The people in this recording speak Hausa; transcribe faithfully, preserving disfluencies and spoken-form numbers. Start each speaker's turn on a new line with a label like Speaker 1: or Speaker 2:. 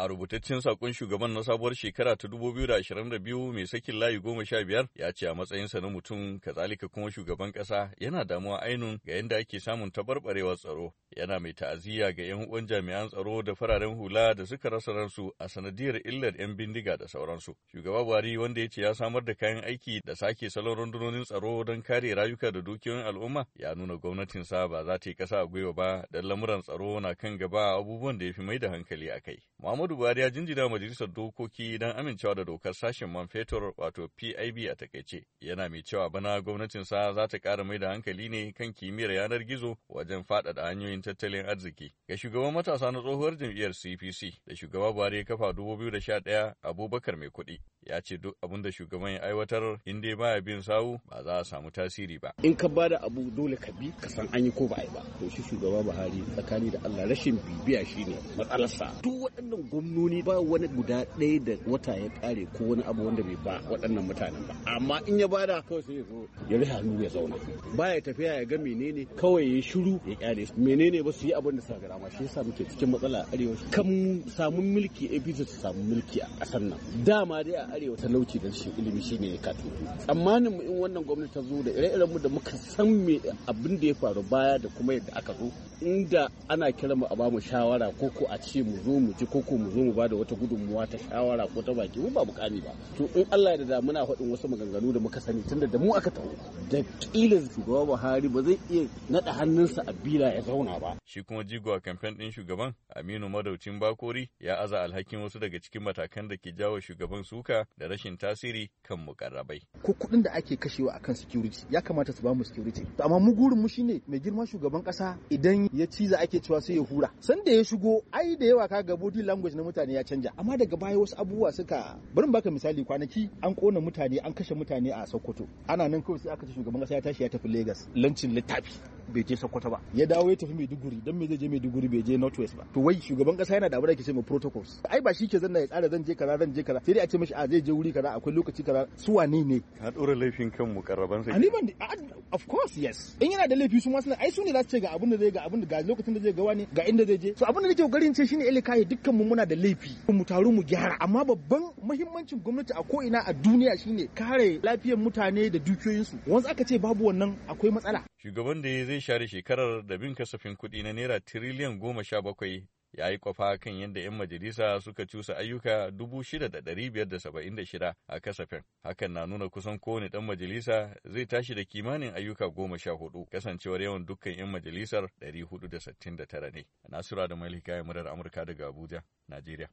Speaker 1: A rubutaccen sakon shugaban na sabuwar shekara ta dubu biyu da ashirin da biyu mai sakin layi goma sha biyar ya ce a matsayinsa na mutum kazalika kuma shugaban ƙasa yana damuwa ainun ga yadda ake samun tabarbarewar tsaro. Yana mai ta'aziyya ga 'yan uwan jami'an tsaro da fararen hula da suka rasa ransu a sanadiyar illar 'yan bindiga da sauransu. Shugaba Buhari wanda ya ce ya samar da kayan aiki da sake salon rundunonin tsaro don kare rayuka da dukiyoyin al'umma ya nuna gwamnatinsa ba za ta yi ƙasa a gwiwa ba don lamuran tsaro na kan gaba abubuwan da ya fi mai da hankali a kai. Muhammadu Buhari ya jinjina majalisar dokoki don amincewa da dokar sashen man fetur wato P I B a takaice. Yana mai cewa bana gwamnatinsa za ta ƙara mai da hankali ne kan kimiyyar yanar gizo wajen faɗaɗa hanyoyin tattalin arziki. Ga shugaban matasa na tsohuwar jam'iyyar C P C da shugaba Buhari ya kafa dubu biyu da sha ɗaya Abubakar Mai Kuɗi ya ce duk abin da shugaban ya aiwatar in dai baya bin sawu ba za a samu tasiri ba.
Speaker 2: In ka bada abu dole ka bi ka san an yi ko ba a yi ba. To shi shugaba Buhari tsakani da Allah rashin bibiya shine matsalarsa. Duk waɗannan gwamnoni ba wani guda ɗaya da wata ya ƙare ko wani abu wanda bai ba waɗannan mutanen ba. Amma in ya bada kawai sai ya zo ya rufe hannu ya zauna. Baya tafiya ya ga menene kawai ya shiru ya ƙyale su. Menene ba su yi abin da suka gara ma shi yasa muke cikin matsala a arewa. Kan samu mulki A P C su samu mulki a ƙasar nan. Dama dai a arewa talauci da shi ilimi shine ya katutu. Tsammanin mu in wannan gwamnati ta zo da ire-iren mu da muka san me abin da ya faru baya da kuma yadda aka zo inda ana kira mu a bamu shawara ko ko a ce mu zo mu ji ko ko mu zo mu bada wata gudunmuwa ta shawara ko ta baki mu ba bukani ba. To in Allah ya da muna faɗin wasu maganganu da muka sani tunda da mu aka taho da kila shugaba Buhari ba zai iya nada hannunsa a bila ya zauna ba.
Speaker 1: Shi kuma jigo a kamfen ɗin shugaban Aminu Madaucin Bakori ya aza alhakin wasu daga cikin matakan da ke jawo shugaban suka da rashin tasiri kan mukarrabai.
Speaker 3: Ko kuɗin da ake kashewa akan security ya kamata su ba mu security. Amma mu gurin mu shine mai girma shugaban ƙasa idan ya ciza ake cewa sai ya hura. San da ya shigo ai da yawa kaga body language na mutane ya canja. Amma daga baya wasu abubuwa suka bari baka misali kwanaki an kona mutane an kashe mutane a Sokoto. Ana nan kawai sai aka ce shugaban ƙasa ya tashi ya tafi Lagos lancin littafi bai je Sokoto ba. Ya dawo ya tafi Maiduguri dan me zai je Maiduguri bai je North West ba. To wai shugaban ƙasa yana da abu da ke ce ma protocols. Ai ba shi ke zanna ya tsara zan je kaza zan je kaza sai dai a ce mishi a zai je wuri kaza akwai lokaci kaza su wane ne.
Speaker 1: Ka dora laifin kan mukarraban sai.
Speaker 3: Ani ban of course yes. In yana da laifi su ma suna ai su ne za su ce ga abin da zai ga abin da ga lokacin da zai ga wani ga inda zai je. So abin da nake kokarin ce shine kai dukkan mu muna da laifi. Mu taru mu gyara amma babban muhimmancin gwamnati a ko ina a duniya shine kare lafiyar mutane da dukiyoyinsu. Wanzu aka ce babu wannan akwai matsala.
Speaker 1: Shugaban da zai share shekarar da bin kasafin kuɗi na naira tiriliyan goma sha bakwai ya yi kwafa kan yadda 'yan majalisa suka cusa ayyuka dubu shida da ɗari biyar da saba'in da shida a kasafin. Hakan na nuna kusan kowane ɗan majalisa zai tashi da kimanin ayyuka goma sha hudu, kasancewar yawan dukkan 'yan majalisar ɗari hudu da sittin da tara ne. Nasura da Malika ya murar Amurka daga Abuja, Najeriya.